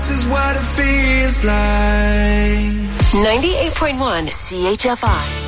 this is what it feels like. 98.1 CHFI.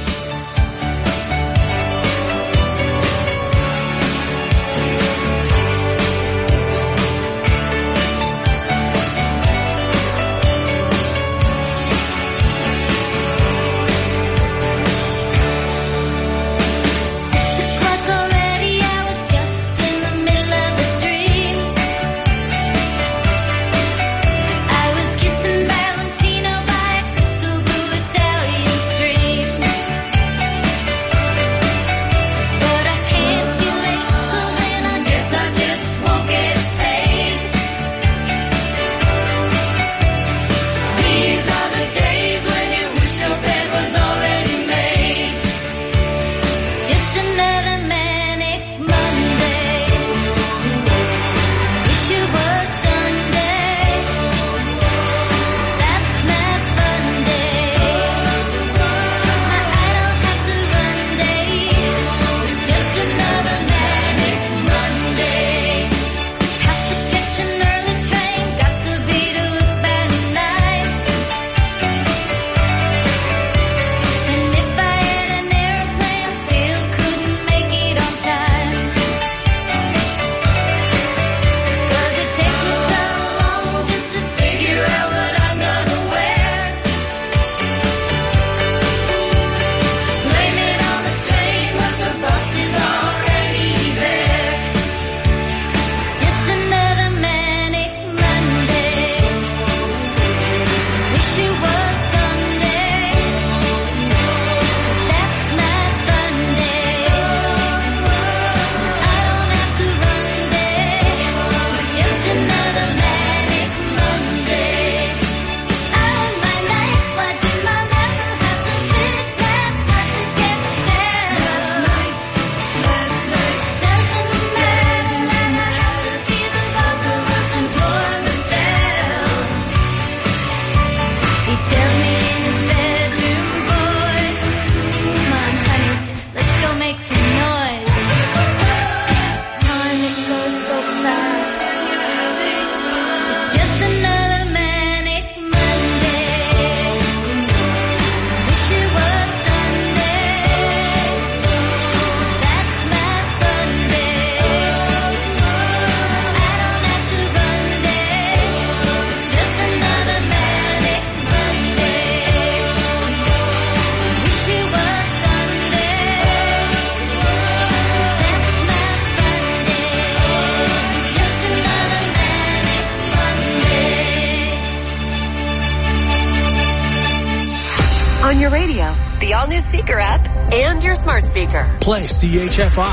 On your radio, the all-new Seeker app, and your smart speaker. Play CHFI.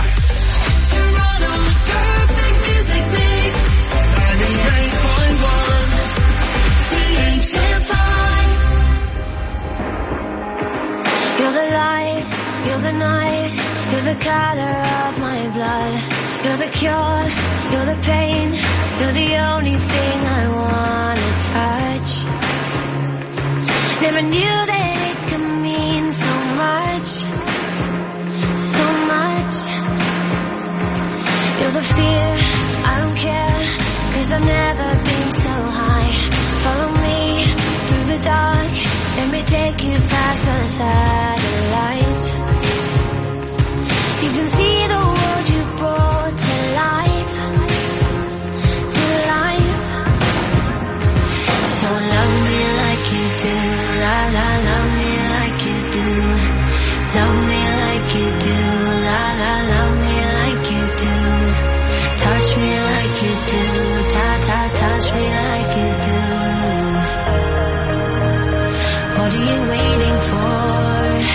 Toronto's perfect music mix. 98.1 CHFI. You're the light, you're the night, you're the color of my blood. You're the cure, you're the pain, you're the only thing I wanna touch. Never knew that it could mean so much, so much. You're the fear, I don't care, 'cause I've never been so high. Follow me through the dark, let me take you past the satellites. You can see the world you brought to life, to life. So love me like you do, la la, love me like you do. Love me like you do, la la, love me like you do. Touch me like you do, ta ta, touch me like you do. What are you waiting for?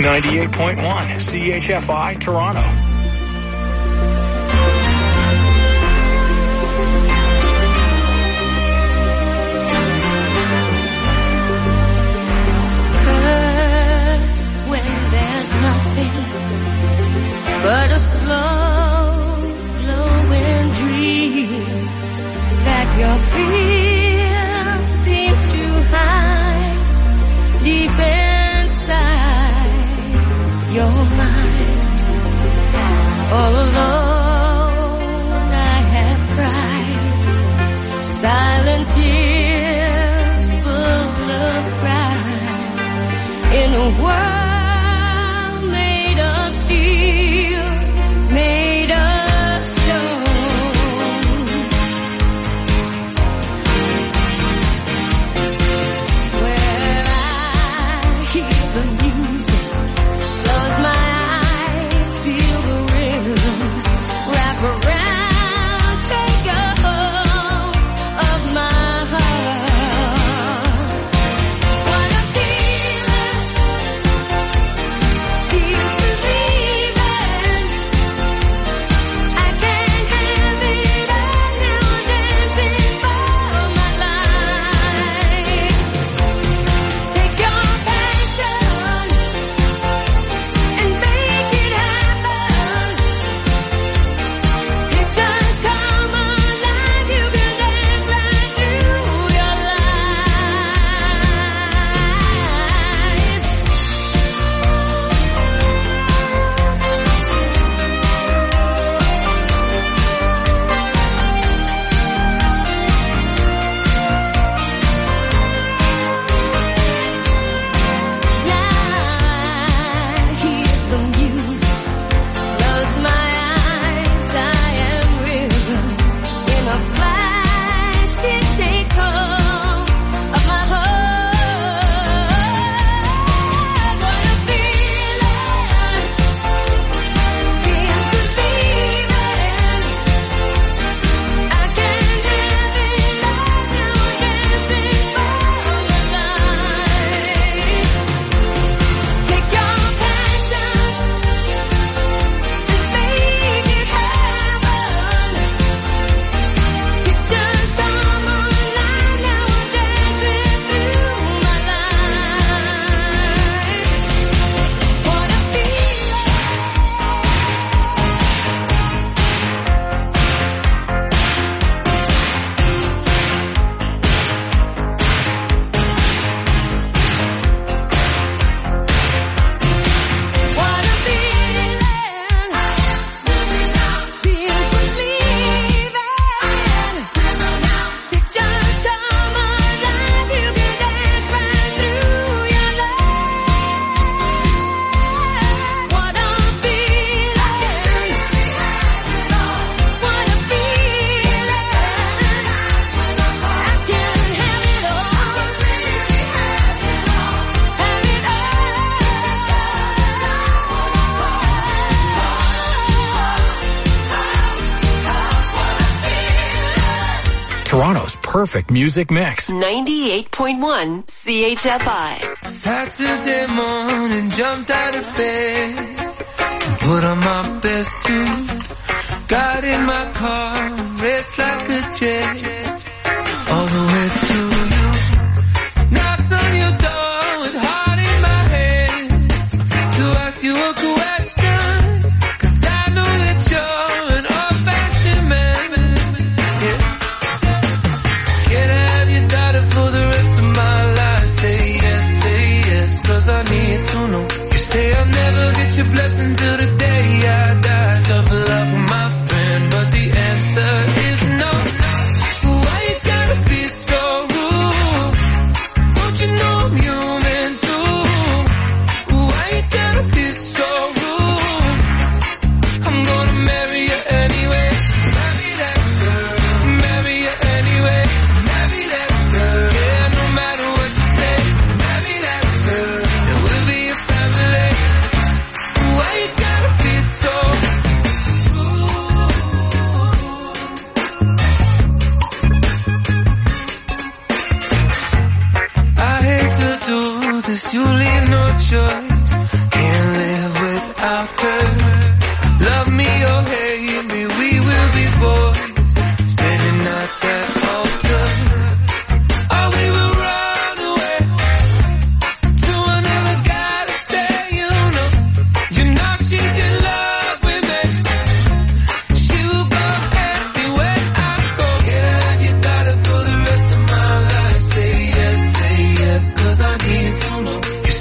98.1 CHFI Toronto. Nothing but a slow glowing dream that your fear seems to hide deep inside your mind. All alone I have cried silent tears full of pride in a world made of stone. Where I hear the music, close my eyes, feel the rhythm, wrap around, take a hold of my heart. What a feeling, feels believing. I can't have it all now, dancing for my life. Take your passion and make it happen. It just come alive, you can dance right through your I hear the music, close my eyes, I am rhythm. In a flash, it takes hold of my heart. What a feeling, feels believing. I can't have it all now, dancing for my life. Take your passion and make it happen. It just come alive now, I'm dancing through my life. What a feeling. What a feeling, feels believing. It just come alive, you can dance right through your life. What a feeling, what a feeling. I can have it all, have it Toronto's perfect music mix. 98.1 CHFI. Saturday morning, jumped out of bed and put on my best suit. Got in my car, raced like a jet all the way to you. Knocked on your door with heart in my head to ask you a question, 'cause I know that you're an old-fashioned man. Yeah. Can I have your daughter for the rest of my life? Say yes, 'cause I need to know. You say I'll never get your blessing till the day I die. Tough love for my friend, but the answer is no. Why you gotta be so rude? Don't you know I'm human too? Why you gotta be so rude? I'm gonna marry you anyway. Marry that girl. Marry you anyway. Marry that girl. Yeah, no matter what you say. Marry that girl. And we'll be a family. Why you gotta be so rude? I hate to do this, you leave no choice. Can't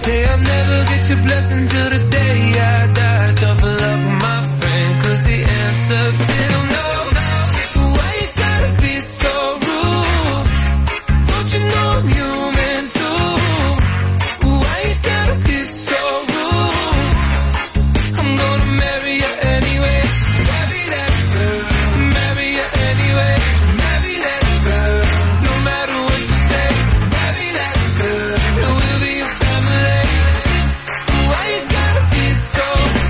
say I'll never get your blessing till the day I die. Tough luck, my friend, 'cause the answer's still no. Why you gotta be so rude? Don't you know I'm human too? Why you gotta be so rude? I'm gonna marry you anyway. Marry that girl. Marry you anyway. Marry that girl. No matter what you say. Marry that girl. It will be a family. Why you gotta be so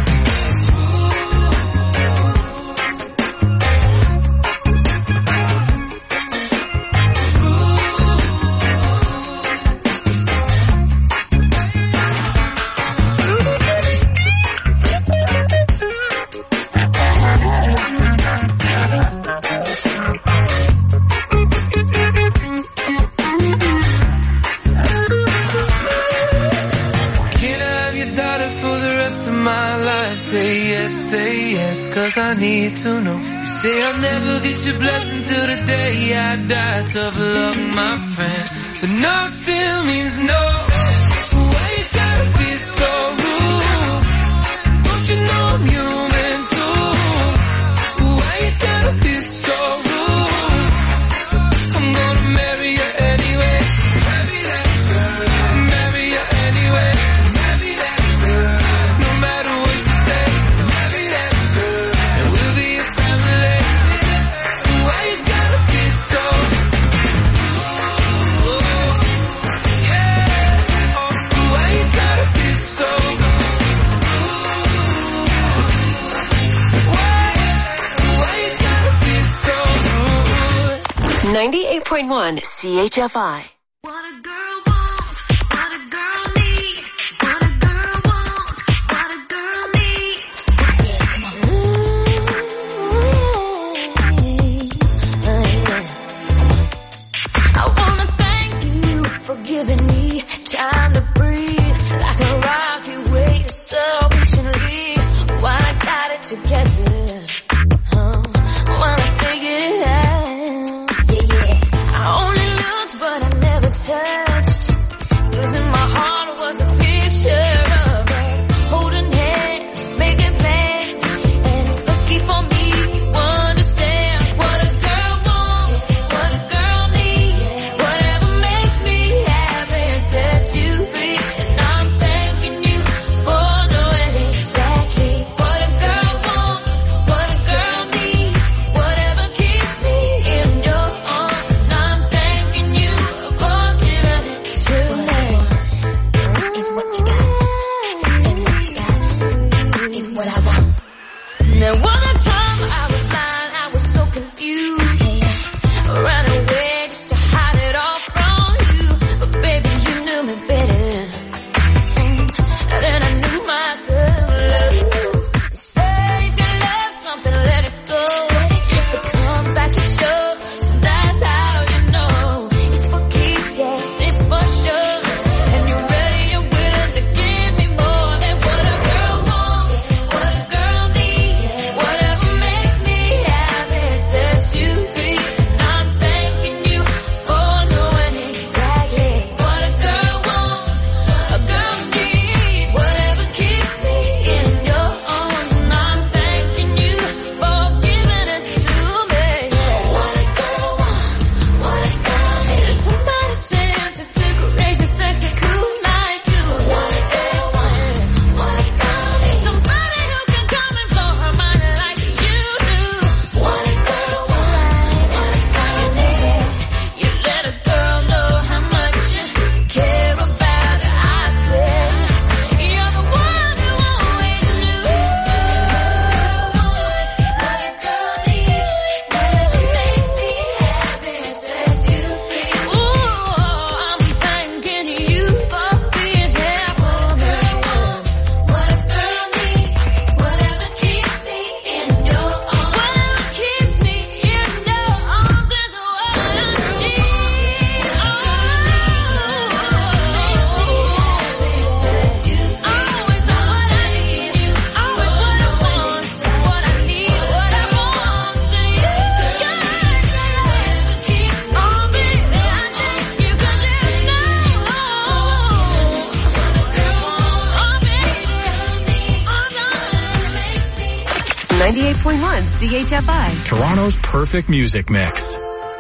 Can I have your daughter for the rest of my life? Say yes, 'cause I need to know. You say I'll never get your blessing till the day I die. Tough luck, my friend, but no still means no. Why you gotta be so rude? Don't you know I'm human too? Why you gotta be so rude? I'm gonna marry you anyway. Marry that girl. Marry you anyway. Marry that girl. No matter what you say. Marry that girl. And we'll be a family. Why you gotta be so yeah. Why you gotta be so Why you gotta be so rude? 98.1 CHFI. What a girl wants, what a girl needs, what a girl wants, what a girl needs. I wanna thank you for giving me time to breathe, like a rocky way so patiently. While I got it together, while I figured it out. I only looked, but I never touched. 'Cause in my heart was a picture of us holding hands, making plans. And it's lucky for me you understand what a girl wants, what a girl needs. Whatever makes me happy sets you free. And I'm thanking you for knowing exactly what a girl wants, 98.1 CHFI. Toronto's perfect music mix.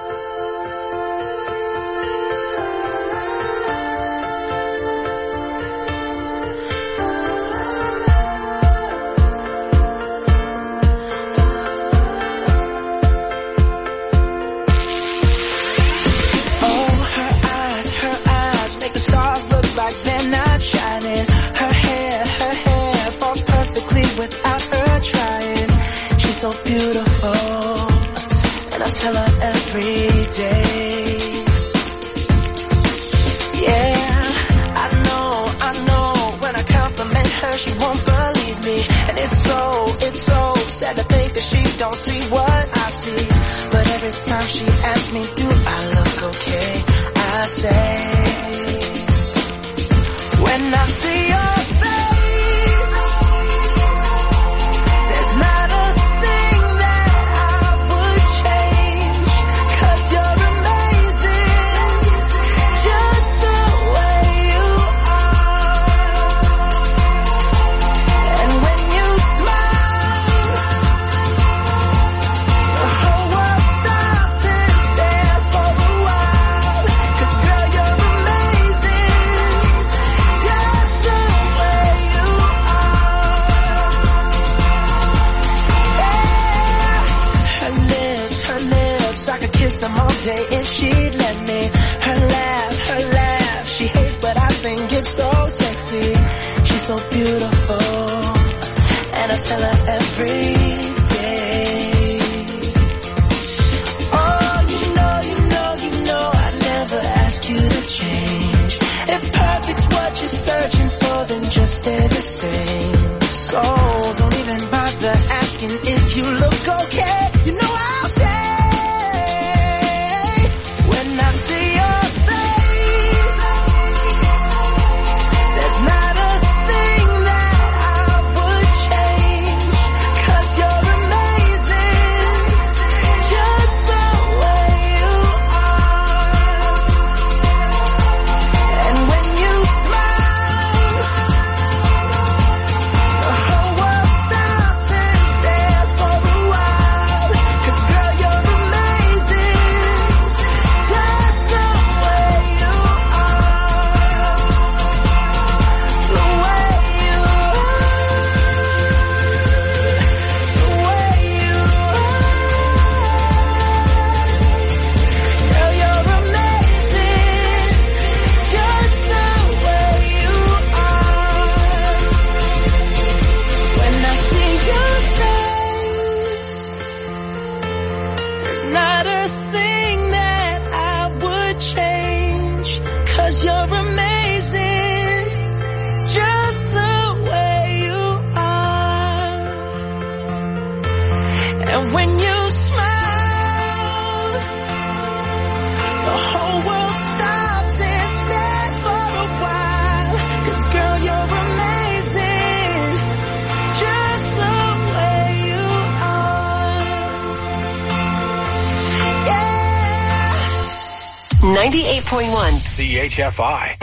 CHFI.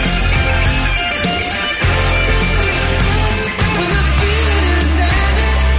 When the feeling is ended,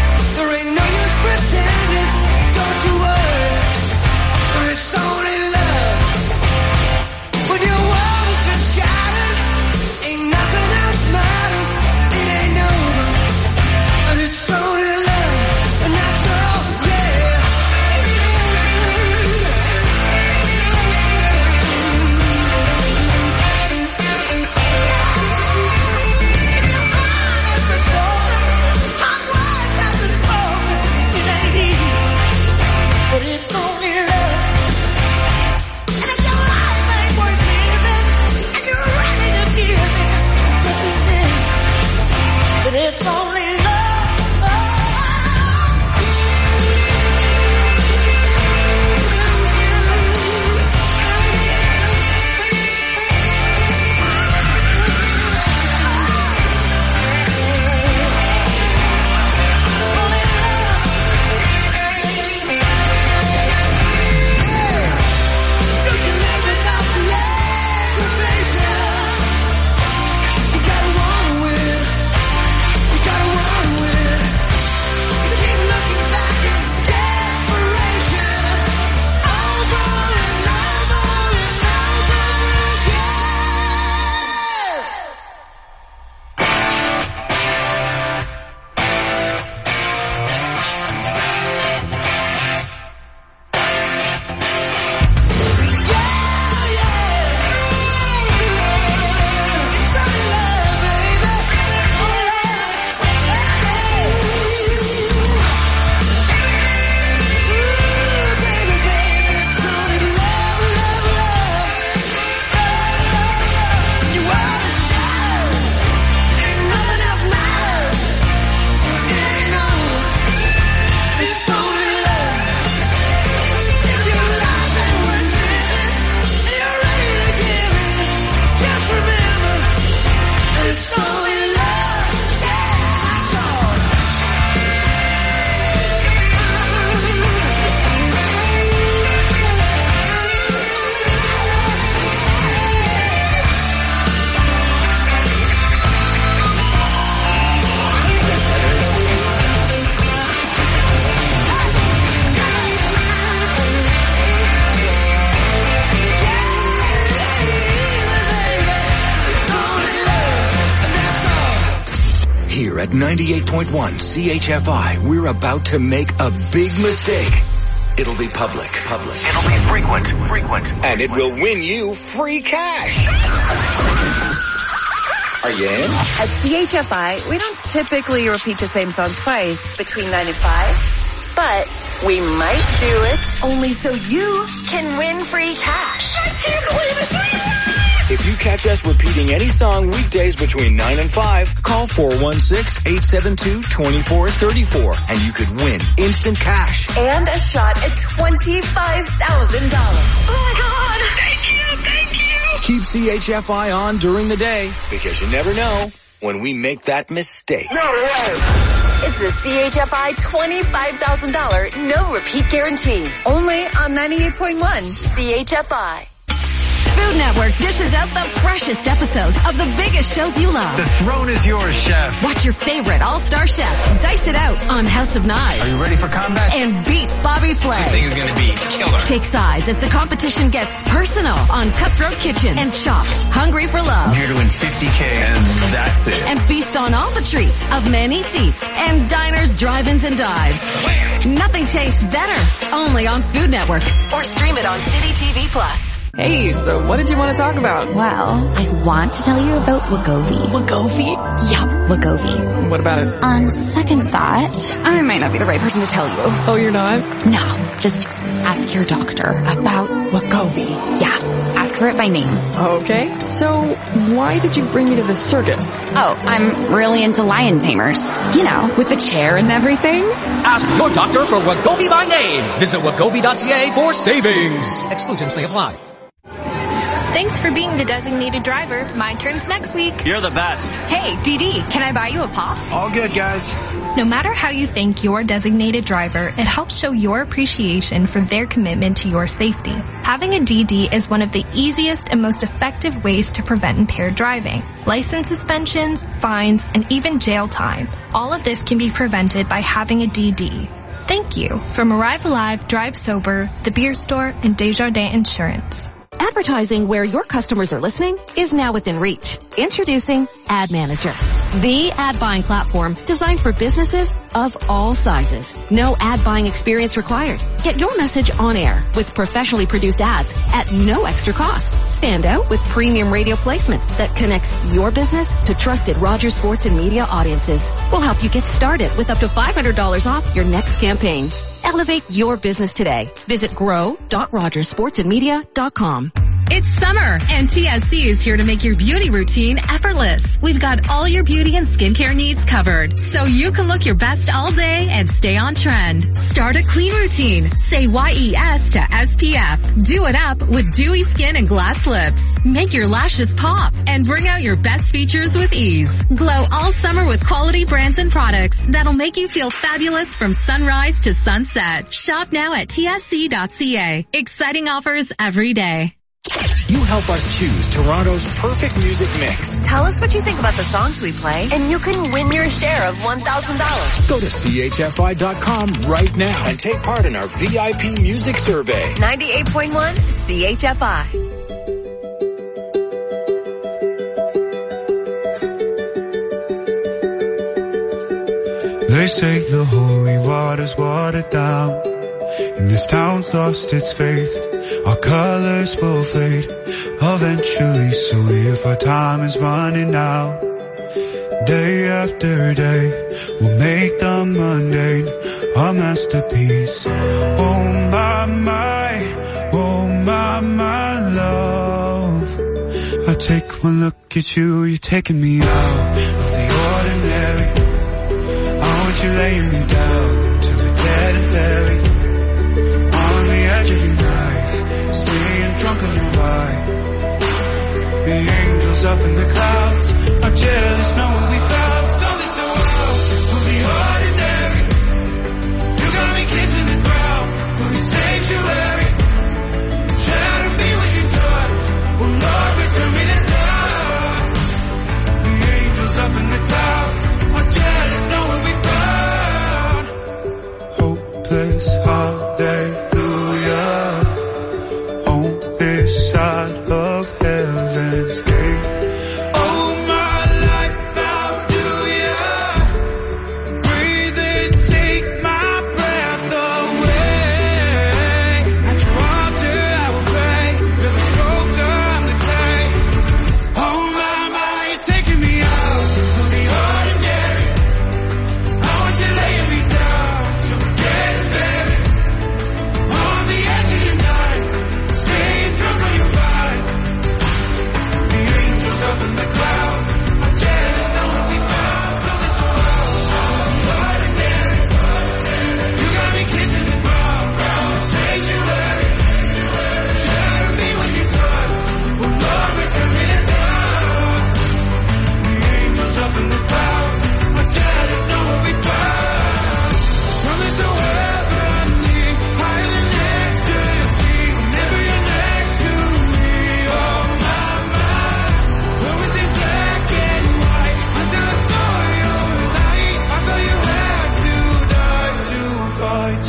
98.1 CHFI, we're about to make a big mistake. It'll be public. It'll be frequent. And it will win you free cash. Are you in? At CHFI, we don't typically repeat the same song twice between 9 and 5, but we might do it only so you can win free cash. I can't believe it. If you catch us repeating any song weekdays between 9 and 5, call 416-872-2434 and you could win instant cash. And a shot at $25,000. Oh my God. Thank you. Keep CHFI on during the day because you never know when we make that mistake. No way. It's the CHFI $25,000 no repeat guarantee. Only on 98.1 CHFI. Food Network dishes out the freshest episodes of the biggest shows you love. The throne is yours, chef. Watch your favorite all-star chefs dice it out on House of Knives. Are you ready for combat? And beat Bobby Flay. This thing is going to be killer. Take sides as the competition gets personal on Cutthroat Kitchen and Chopped, Hungry for Love. I'm here to win $50K and that's it. And feast on all the treats of Man Eats Eats and Diners, Drive-Ins, and Dives. Nothing tastes better. Only on Food Network. Or stream it on City TV Plus. Hey, so what did you want to talk about? Well, I want to tell you about Wegovy. Wegovy? Yeah, Wegovy. What about it? On second thought, I might not be the right person to tell you. Oh, you're not? No, just ask your doctor about Wegovy. Yeah, ask for it by name. Okay, so why did you bring me to the circus? Oh, I'm really into lion tamers. You know, with the chair and everything. Ask your doctor for Wegovy by name. Visit Wegovy.ca for savings. Exclusions may apply. Thanks for being the designated driver. My turn's next week. You're the best. Hey, DD, can I buy you a pop? All good, guys. No matter how you thank your designated driver, it helps show your appreciation for their commitment to your safety. Having a DD is one of the easiest and most effective ways to prevent impaired driving. License suspensions, fines, and even jail time. All of this can be prevented by having a DD. Thank you. From Arrive Alive, Drive Sober, The Beer Store, and Desjardins Insurance. Advertising where your customers are listening is now within reach. Introducing Ad Manager, the ad buying platform designed for businesses of all sizes. No ad buying experience required. Get your message on air with professionally produced ads at no extra cost. Stand out with premium radio placement that connects your business to trusted Rogers Sports and Media audiences. We'll help you get started with up to $500 off your next campaign. Elevate your business today. Visit grow.rogersportsandmedia.com. It's summer, and TSC is here to make your beauty routine effortless. We've got all your beauty and skincare needs covered, so you can look your best all day and stay on trend. Start a clean routine. Say YES to SPF. Do it up with dewy skin and glass lips. Make your lashes pop and bring out your best features with ease. Glow all summer with quality brands and products that'll make you feel fabulous from sunrise to sunset. Shop now at tsc.ca. Exciting offers every day. You help us choose Toronto's perfect music mix. Tell us what you think about the songs we play, and you can win your share of $1,000. Go to CHFI.com right now and take part in our VIP music survey. 98.1 CHFI. They say the holy water's watered down, and this town's lost its faith. Our colors will fade eventually, so if our time is running out, day after day, we'll make the mundane a masterpiece. Oh my, love. I take one look at you, you're taking me out of the ordinary. I want you laying me down till we're dead and buried on the edge of your knife, staying drunk on your ride. The angels up in the clouds are jealous knowing we found something so wild from the ordinary. You got me kissing the ground from your sanctuary. Shadow me when you touch. Oh Lord, return me to dust. The angels up in the clouds are jealous knowing we found hopeless hallelujah on this side of heaven's gate. Oh my life, how do ya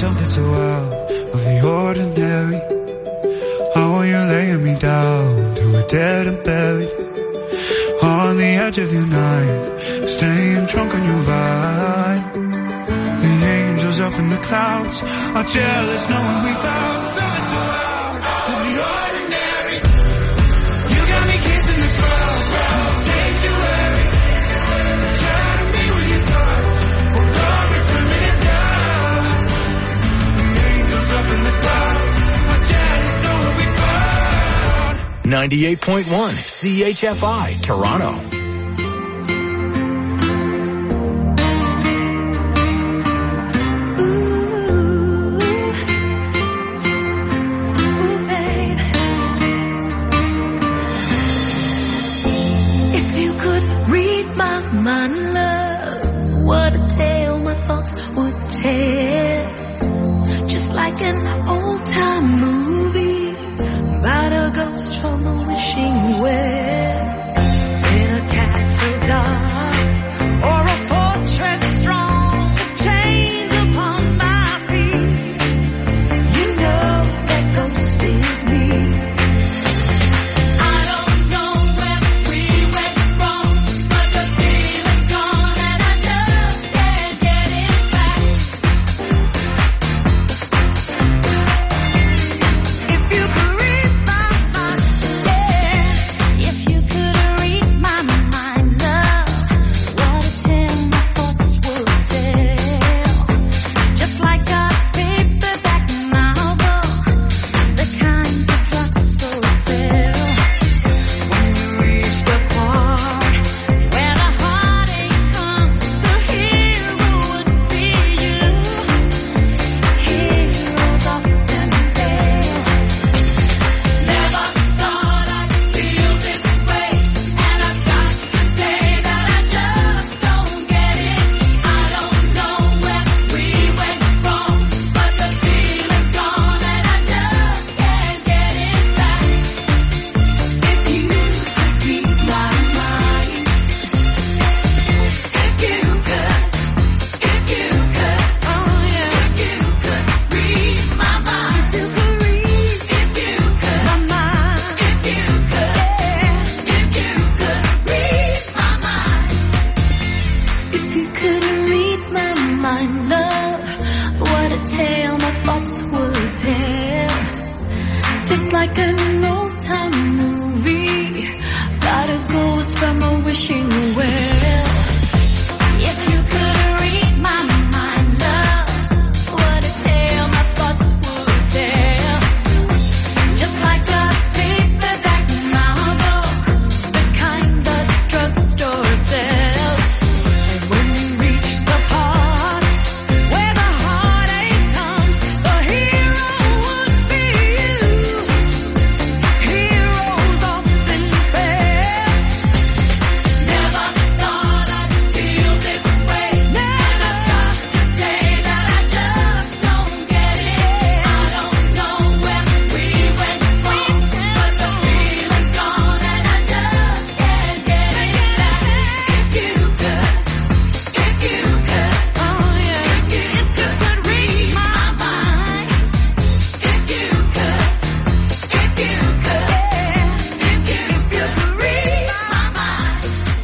something so out of the ordinary. How are you laying me down to a dead and buried on the edge of your night, staying drunk on your vibe. The angels up in the clouds are jealous knowing we found something so out of the ordinary. You got me kissing the crowd, sanctuary. Trying to be with your touch, or love me from it down. The angels up in the clouds are jealous knowing we found 98.1 CHFI, Toronto. Just like an old-time movie about a ghost from a wishing well. In a castle dark or a fortress strong with chains upon my feet, you know that ghost is me. I don't know where we went wrong, but the feeling's gone and I just can't get it back. If you could read my mind, yeah. If you could read my mind, love, what a tale my thoughts would tell. Just like a paperback novel, the kind of drugstore sell. When you reach the part where the heartache comes, the hero would be you. Heroes often fail. Never thought I'd feel this way, and I've got to say that I just don't get it. I don't know where we went wrong, but the feeling's gone and I just can't get it back. If you could read my mind, if you could, oh yeah, if you could read my mind, if you could read, if you could my mind, if you could, if you could read my mind, if you could read my mind, love, what a tale my thoughts would tell. Just like an old-time movie about a ghost from a wishing well. If you could read my mind, love, what a tale my thoughts would tell. Just like a paperback novel, the kind that drugstore sells. And when you reach the part where the heartache comes, the hero would be you. Heroes often fail. Never thought I'd feel this way, and I've got to say that I just don't get it. I don't know where we went wrong, but the feeling's gone and I just can't get it back. If you could, oh yeah, if you could read my mind, if you could, read my mind.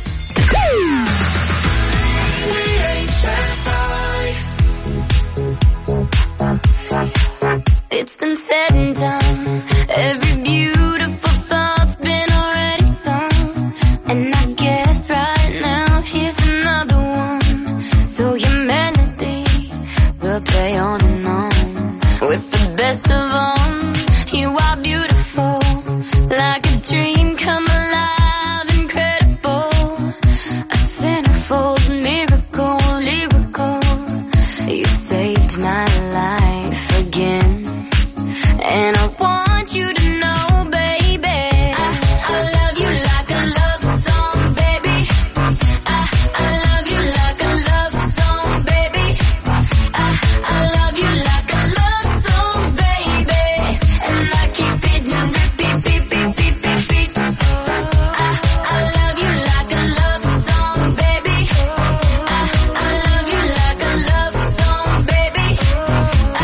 It's been said and done. Every beautiful thought's been already sung. And I guess right now here's another one. So your melody will play on and on. With the best of all, you are beautiful. Like a dream come alive, incredible. A centerfold miracle, lyrical. You saved my life again. And I want you to know, baby, I love you like a love song, baby. I love you like a love song, baby. I love you like a love song, baby. And I keep it on repeat, beat, beat, beat, beat, beat. I love you like a love song, baby. I love you like a love song, baby. I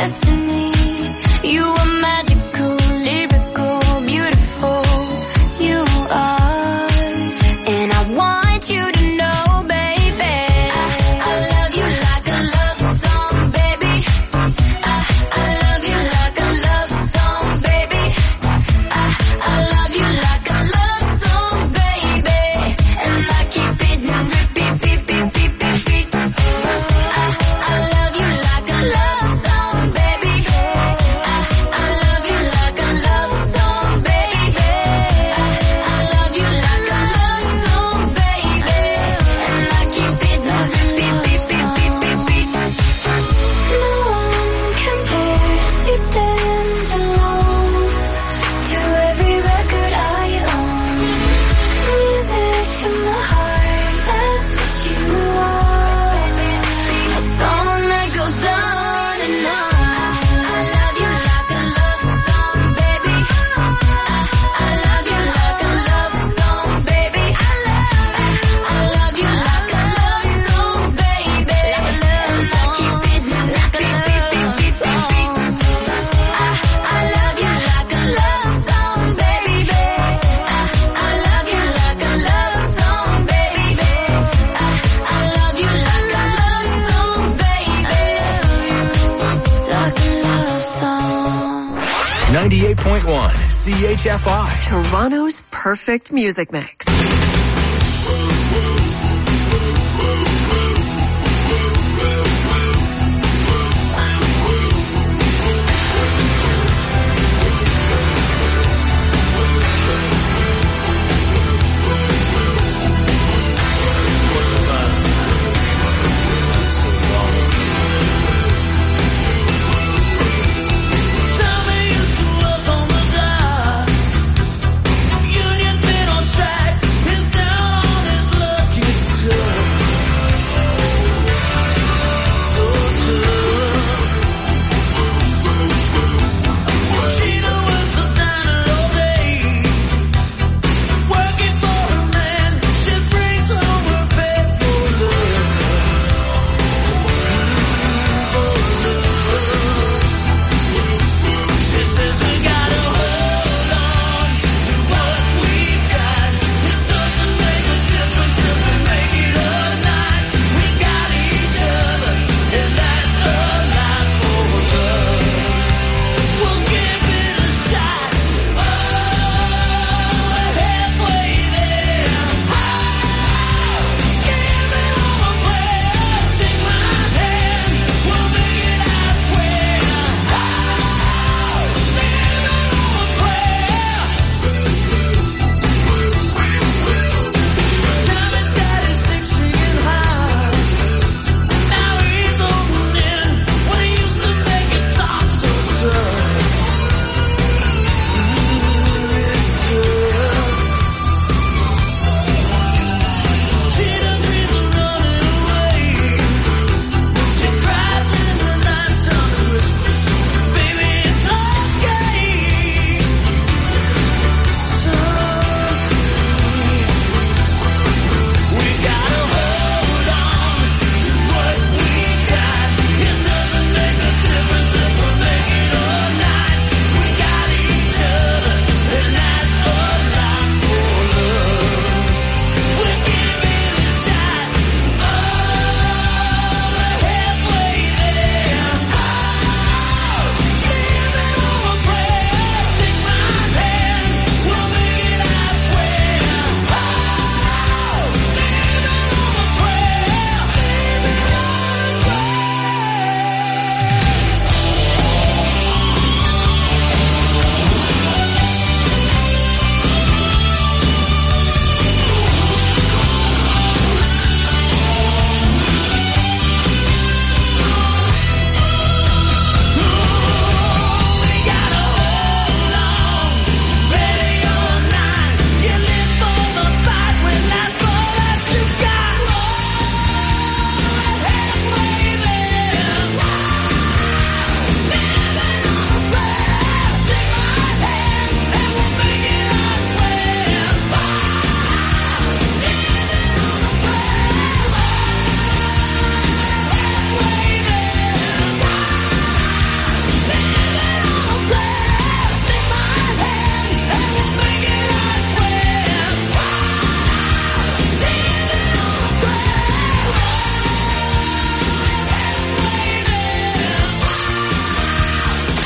destiny. You are magical, lyrical, beautiful. You are, and I want you to know, baby. I love you like a love song, baby. I love you like a love song, baby. I love you like a love song, baby. And I keep it on repeat, beat, beat, beat, beat, beat. I love you like a love song, baby. I love you like a love song, baby. I love you like a love song, baby. And I keep it on repeat, beat, beat, beat, beat, beat. No one compares, you stand alone to every record I own. Music to my heart, that's what you are. A song that goes on and on. I love you like a love song, baby. I love you like a love song, baby. I love you like a love song, baby. And I keep it like a love song. I love you like a love song, baby. I love you like a love song, baby. I love you like a love song, baby. Like a love song. 98.1 CHFI. Toronto's perfect music mix. Tell me you can walk on the glass. Union been on strike.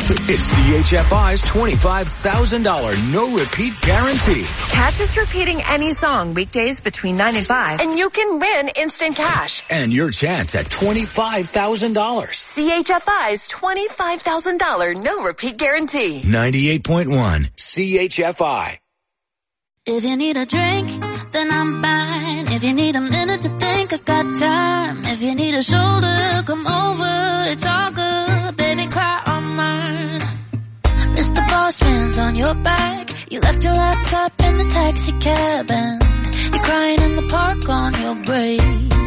It's CHFI's $25,000 no-repeat guarantee. Catch us repeating any song weekdays between 9 and 5, and you can win instant cash. And your chance at $25,000. CHFI's $25,000 no-repeat guarantee. 98.1 CHFI. If you need a drink, then I'm fine. If you need a minute to think, I got time. If you need a shoulder, come over. It's all good, baby, cry on mine. Mr. Boss Man's on your back. You left your laptop in the taxi cab, and you're crying in the park on your break.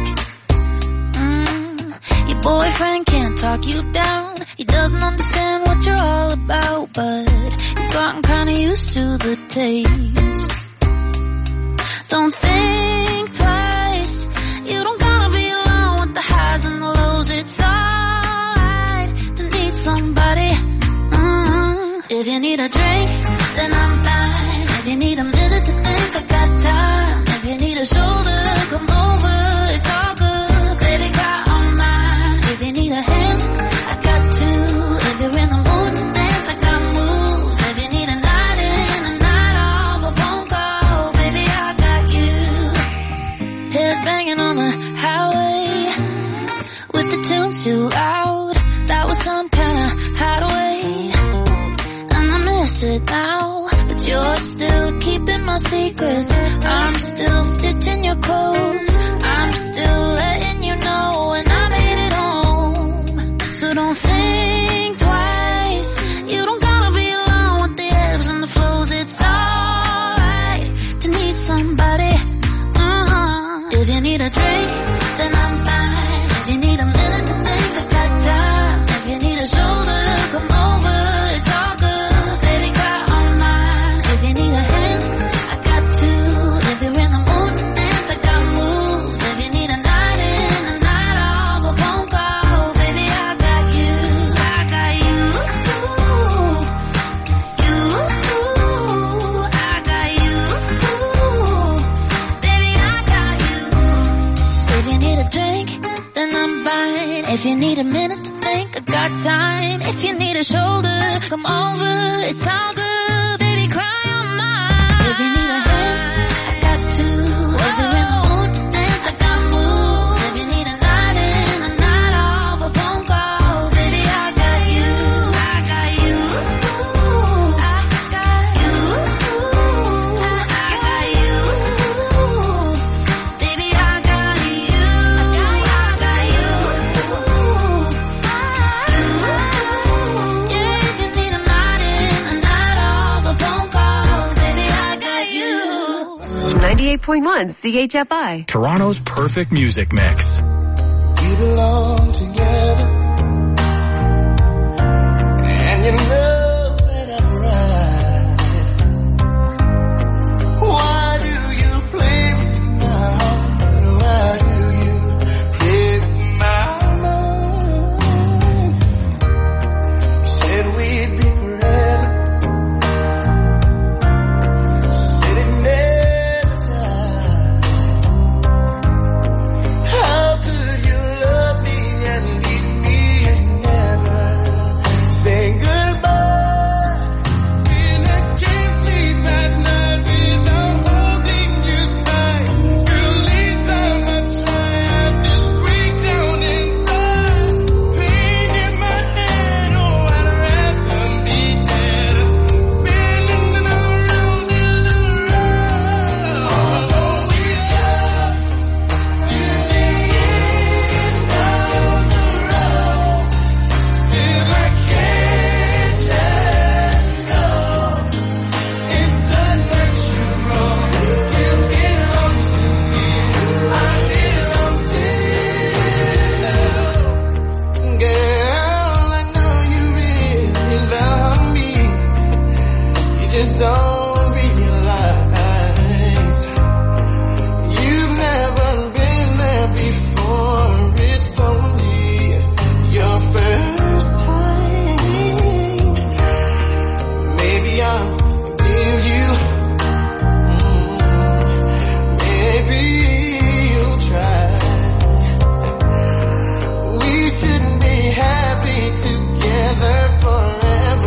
Your boyfriend can't talk you down. He doesn't understand what you're all about, but you've gotten kinda used to the taste. Don't think twice. You don't gotta be alone with the highs and the lows. It's alright to need somebody. If you need a drink, then I'm fine. If you need a minute to think, I got time. If you need a shoulder, come over. It's all good, baby, cry on mine. If you need a hand, I got two. If you're in the mood to dance, I got moves. If you need a night in, a night off, a phone call, baby, I got you. Head banging on the highway with the tunes too loud. That was some kind of hideaway, and I miss it now. But you're still keeping my secrets. I'm still stitching your clothes. I'm still letting you know when I made it home. So don't think twice. You don't gotta be alone with the ebbs and the flows. It's alright to need somebody. If you need a drink, then I'm fine. If you need a minute to think, I got time. If you need a shoulder, come over. It's all good, baby, cry on mine. If you need a hand, I got two. If you're in the mood to dance, I got moves. If you need a night in, a night off, a phone call, baby, I got you. I got you. I got you. Baby, I got you. If you need a drink, then I'm fine. If you need a minute to think, I got time. If you need a shoulder, come over. It's all good, baby, cry on mine. If you need a hand, I got two. If you're in the mood to dance, I got moves. If you need a night in, a night off, a phone call, baby, I got you. I got you. I got you. I got you. Baby, I got you. I got you. Yeah, if you need a night in, a night off, a phone call, baby, I got you. 98.1 CHFI. Toronto's perfect music mix. We belong together, and you know that I'm right. Why do you play with my heart? Why do you play with my mind? You said we'd be forever, said it never died. How could you love me and leave me and never say goodbye? When I can't sleep at night without holding you tight, girl, every time I try, I just break down and cry. Pain in my head, oh, I'd rather be dead, spinning around in the road. Although we love to the end of the road, still I can't let go. It's unnatural. You belong to me, I belong to you. Girl, I know you really love me. You just don't realize you've never been there before. It's only your first time. Maybe I'll give you. Maybe you'll try. We should be happy together forever.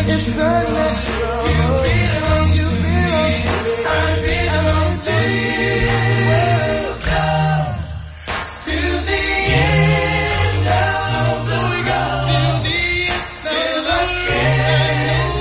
It's unnatural. You belong to the end of the road. Till the end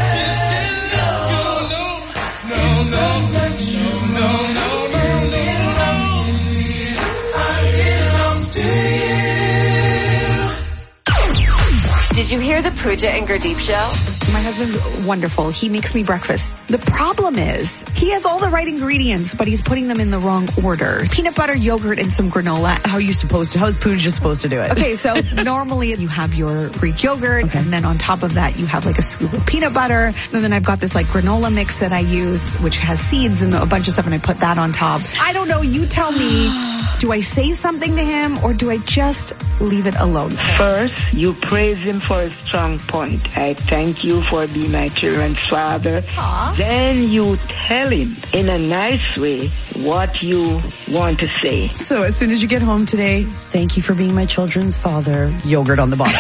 Did you hear the Pooja and Gurdeep show? My husband's wonderful. He makes me breakfast. The problem is he has all the right ingredients, but he's putting them in the wrong order. Peanut butter, yogurt, and some granola. How's Pooja supposed to do it? Okay, so normally you have your Greek yogurt, and then on top of that you have like a scoop of peanut butter. And then I've got this like granola mix that I use, which has seeds and a bunch of stuff, and I put that on top. I don't know. You tell me. Do I say something to him, or do I just leave it alone? First, you praise him for a strong point. I thank you for being my children's father. Aww. Then you tell him in a nice way what you want to say. So as soon as you get home today, thank you for being my children's father. Yogurt on the bottom.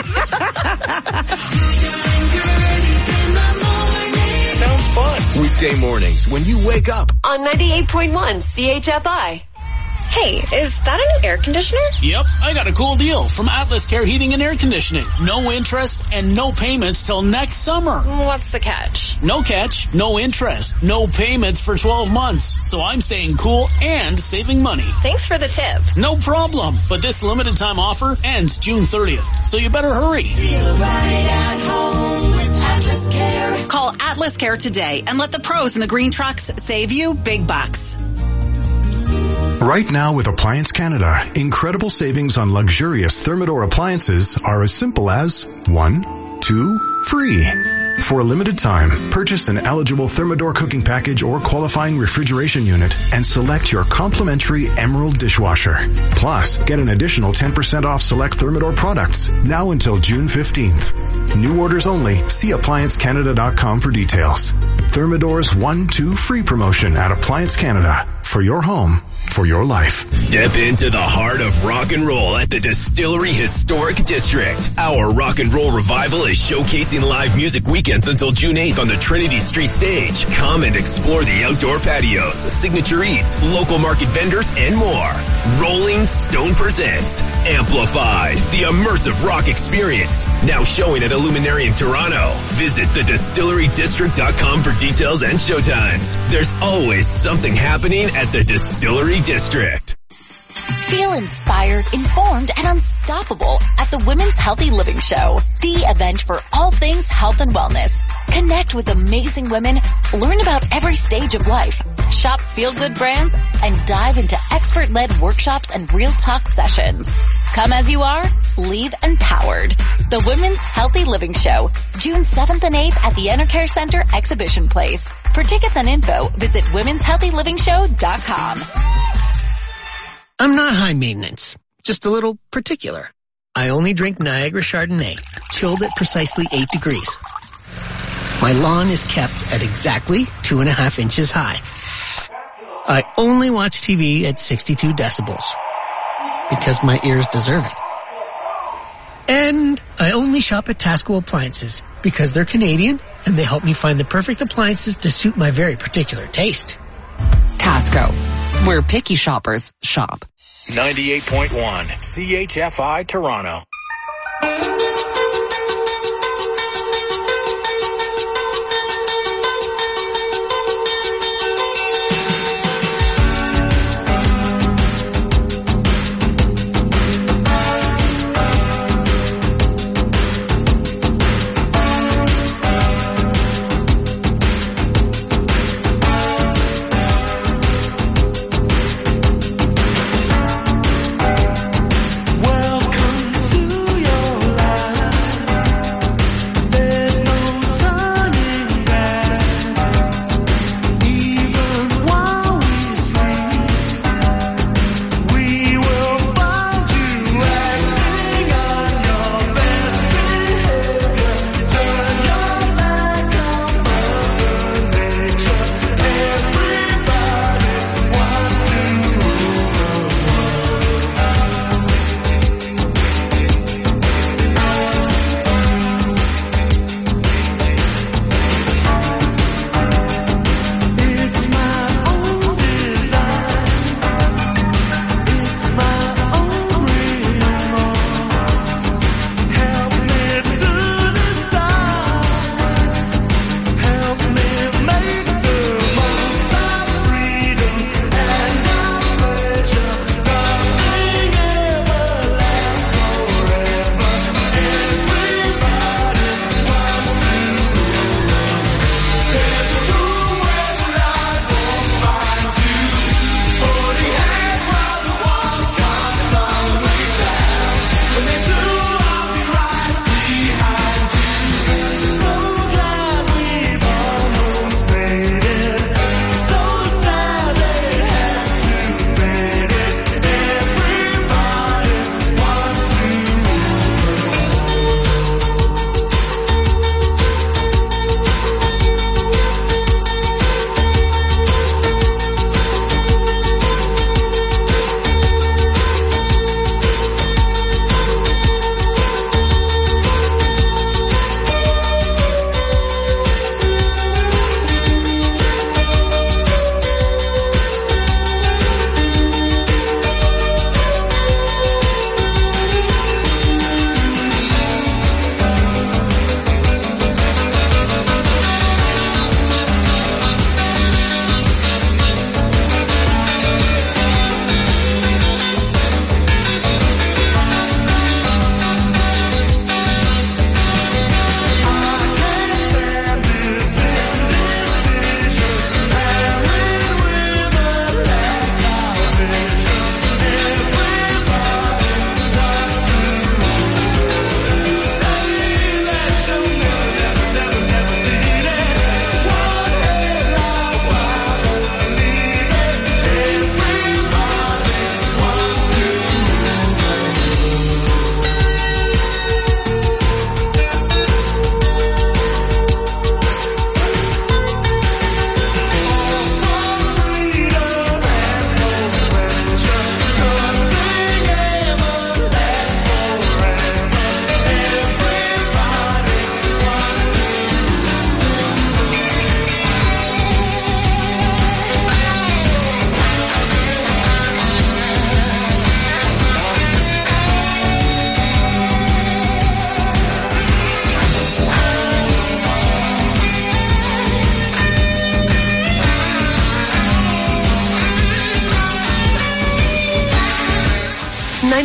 Sounds fun. Weekday mornings when you wake up. On 98.1 CHFI. Hey, is that a new air conditioner? Yep, I got a cool deal from Atlas Care Heating and Air Conditioning. No interest and no payments till next summer. What's the catch? No catch, no interest, no payments for 12 months. So I'm staying cool and saving money. Thanks for the tip. No problem. But this limited time offer ends June 30th. So you better hurry. Feel right at home with Atlas Care. Call Atlas Care today and let the pros in the green trucks save you big bucks. Right now with Appliance Canada, incredible savings on luxurious Thermador appliances are as simple as 1, 2, free. For a limited time, purchase an eligible Thermador cooking package or qualifying refrigeration unit and select your complimentary Emerald dishwasher. Plus, get an additional 10% off select Thermador products now until June 15th. New orders only. See ApplianceCanada.com for details. Thermador's 1-2 free promotion at Appliance Canada. For your home, for your life. Step into the heart of rock and roll at the Distillery Historic District. Our rock and roll revival is showcasing live music weekends until June 8th on the Trinity Street stage. Come and explore the outdoor patios, signature eats, local market vendors, and more. Rolling Stone presents Amplify, the immersive rock experience. Now showing at Illuminarium Toronto. Visit thedistillerydistrict.com for details and showtimes. There's always something happening at the Distillery District. Feel inspired, informed, and unstoppable at the Women's Healthy Living Show, the event for all things health and wellness. Connect with amazing women, learn about every stage of life, shop feel-good brands, and dive into expert-led workshops and real talk sessions. Come as you are, leave empowered. The Women's Healthy Living Show, June 7th and 8th at the Enercare Center Exhibition Place. For tickets and info, visit womenshealthylivingshow.com. I'm not high maintenance, just a little particular. I only drink Niagara Chardonnay, chilled at precisely 8 degrees. My lawn is kept at exactly 2.5 inches high. I only watch TV at 62 decibels, because my ears deserve it. And I only shop at Tasco Appliances, because they're Canadian and they help me find the perfect appliances to suit my very particular taste. Tasco, where picky shoppers shop. 98.1 CHFI Toronto. Welcome to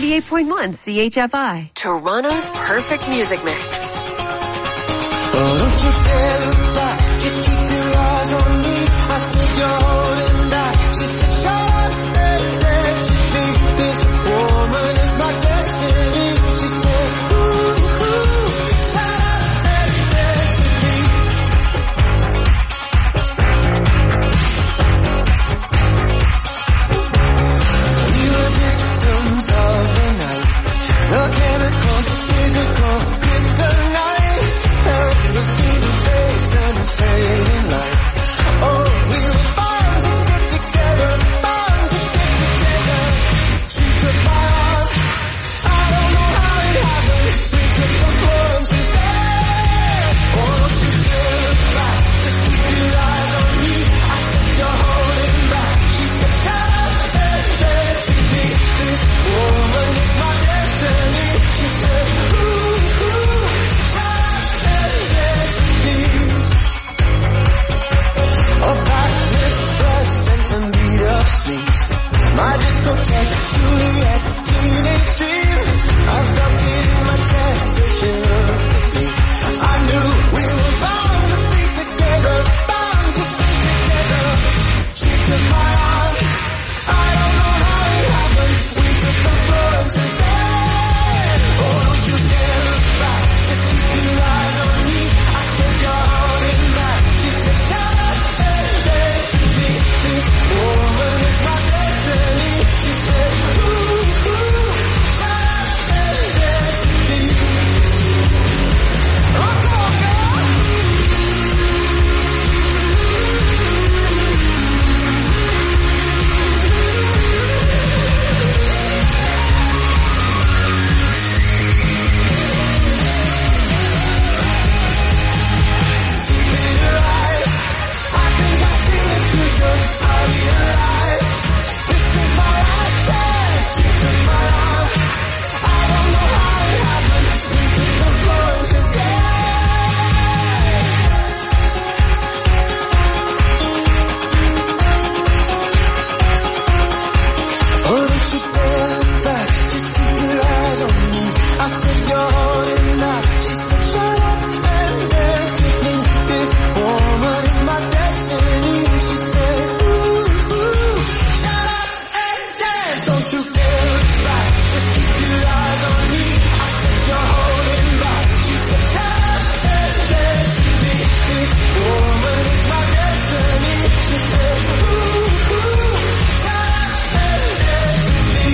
98.1 CHFI. Toronto's perfect music mix. Oh, don't you dare look back, just keep your eyes on me. I said you're holding back. She said shut up and dance with me. This woman is my destiny. She said ooh, shut up and dance with me. We were victims of the night, the chemical, the physical, kryptonite. Helpless to the face and the fading light. Oh, we were bound to get together, bound to get together. She took my arm, I don't know how it happened. We took the floor and she said, oh, don't you dare look back, just keep your eyes on me. I said you're holding back. She said shut up and dance with me. This woman is my destiny. She said ooh, shut up and dance with me. A backless dress and some beat up sleeves. My discotheque, Juliet, teenage dream. I felt it in my chest as she looked at me. I knew we were bound to be together, bound to be together. She took my arm, I don't know how it happened. We took the floor and she said, oh, don't you dare look back, just keep your eyes on me. I said you're holding back. She said shut up and dance with me. This woman is my destiny. She said ooh, shut up and dance with me. Oh, come on, girl. Deep in her eyes, I think I see the future. I realize this is my last chance. She took my arm, I don't know how it happened. We took the floor and she said, oh, don't you dare look back, just keep your eyes on me. I said you're holding back. She said shut up and dance with me. This woman is my destiny. She said ooh, shut up and dance. Don't you dare look back, just keep your eyes on me. I said you're holding back. She said shut up and dance with me. This woman is my destiny. She said ooh, shut up and dance with me.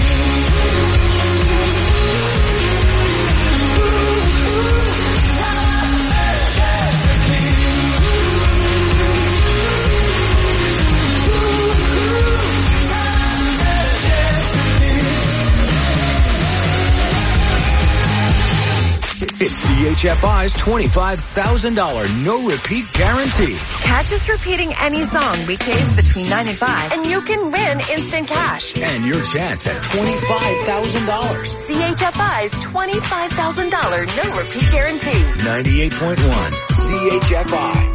It's CHFI's $25,000 no-repeat guarantee. Catch us repeating any song weekdays between 9 and 5, and you can win instant cash. And your chance at $25,000. CHFI's $25,000 no-repeat guarantee. 98.1 CHFI.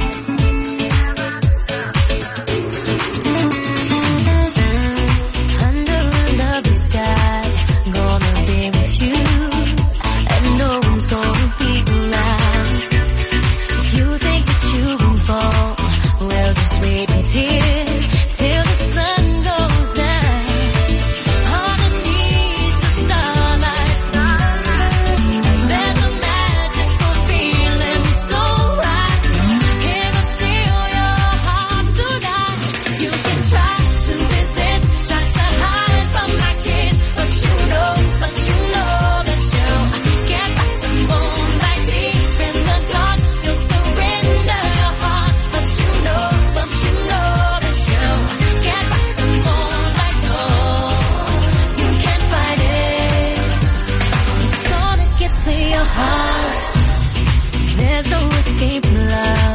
Under a lovely sky, gonna be with you, and no one's gonna be around. If you think that you can fall, well, just wait until the sun goes down. Underneath the starlight, there's a magical feeling so right. Can I feel your heart tonight? You can try to resist, try to hide from my kiss, but you know that you get back the moonlight deep in the dark. You'll surrender your heart, but you know that you get back the moonlight. No, you can't fight it. It's gonna get to your heart. There's no escape from love.